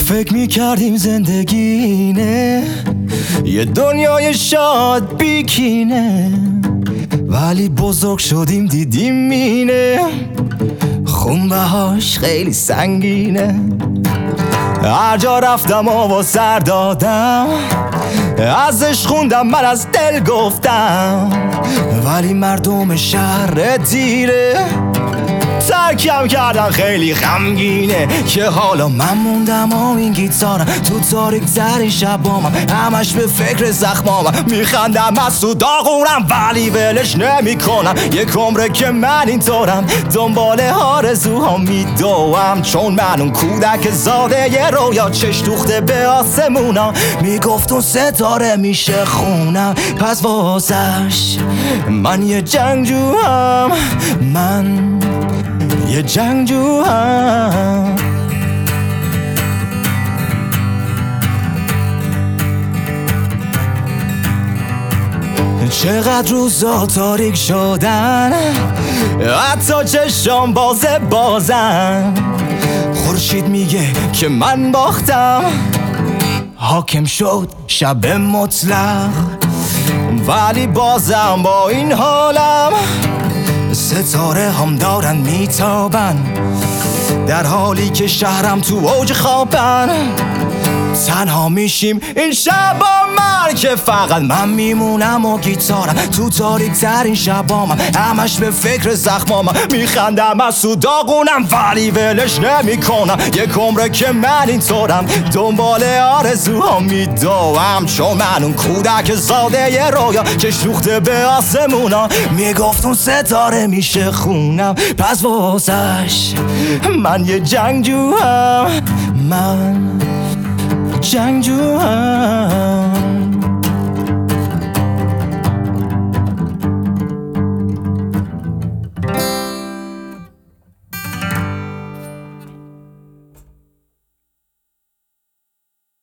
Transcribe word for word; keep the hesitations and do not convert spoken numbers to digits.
فکر میکردیم زندگینه یه دنیای شاد بیکینه، ولی بزرگ شدیم دیدیم مینه خونبهاش خیلی سنگینه. هر جا رفتم آوا سر دادم، ازش خوندم من از دل گفتم، ولی مردم شهر دیره ترکم کردن خیلی غمگینه. که حالا من موندم و این گیتارم تو تاریک ترین شبامم، همش به فکر زخمامم، میخندم از تو داغونم ولی ولش نمی کنم. یک عمره که من اینطورم دنبال آرزوها میدوم، چون من اون کودک زاده یه رویا چش دوخته به آسمونم. میگفت اون ستاره میشه خونم، پس واسش من یه جنگجو هم، من یه جنگجو هم. چقدر روزا تاریک شدن، حتی چشام باز بازن. خورشید میگه که من باختم، حاکم شد شب مطلق، ولی بازم با این حالم ستاره هم دارن میتابن، در حالی که شهرم تو اوج خوابن. تنها میشیم این شبا من، که فقط من میمونم و گیتارم تو تاریک ترین شبامم، همش به فکر زخمامم، میخندم از تو داغونم ولی ولش نمی کنم. یک عمره که من اینطورم دنبال آرزوها میدوم، چون من اون کودک زاده یه رویا چش دوخته به آسمونا. میگفت اون ستاره میشه خونم، پس واسش من یه جنگجو هم، من جنگجو هم.